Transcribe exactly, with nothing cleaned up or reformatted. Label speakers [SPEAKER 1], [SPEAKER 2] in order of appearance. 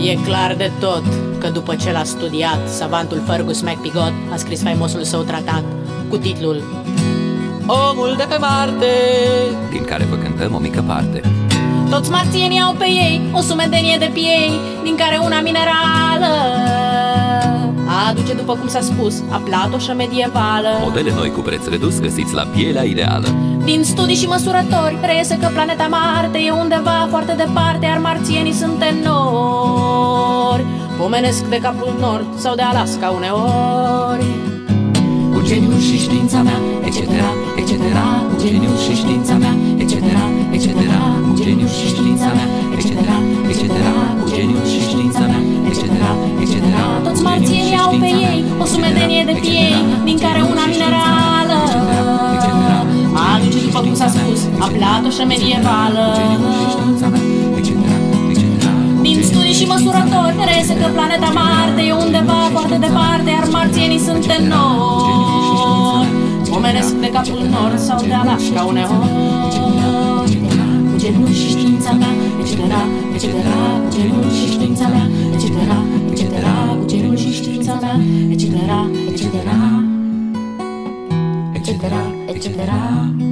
[SPEAKER 1] E clar de tot că după ce l-a studiat, savantul Fergus MacPigot a scris faimosul său tratat cu titlul Omul de pe Marte,
[SPEAKER 2] din care vă cântăm o mică parte.
[SPEAKER 1] Toți marțienii au pe ei o sumedenie de piei, din care una minerală aduce, după cum s-a spus, aplatoșă medievală.
[SPEAKER 2] Modele noi cu preț redus găsiți la pielea ideală.
[SPEAKER 1] Din studii și măsurători reiese că planeta Marte e undeva foarte departe, iar marțienii sunt enormi. Pomenesc de Capul Nord sau de Alaska uneori.
[SPEAKER 3] Cu geniul și știința mea, etc, etc, cu geniul și știința mea, etc, etc, cu geniul și știința mea, etc, etc, cu geniul și știința mea, etc, etc.
[SPEAKER 1] Toți marțienii au pe ei o sumedenie de piei, din care una minerală aduce, după cum s-a spus, aplatoșă medievală. Din studii și măsurători reiese că planeta Marte e undeva foarte departe, iar marțienii sunt enormi. Pomenesc de Capul Nord sau de Alaska uneori.
[SPEAKER 3] Cu geniul și știința mea, etc, etc, cu geniul și știința mea, etc, etc, cu geniul și știința mea, etc, etc, etc, etc.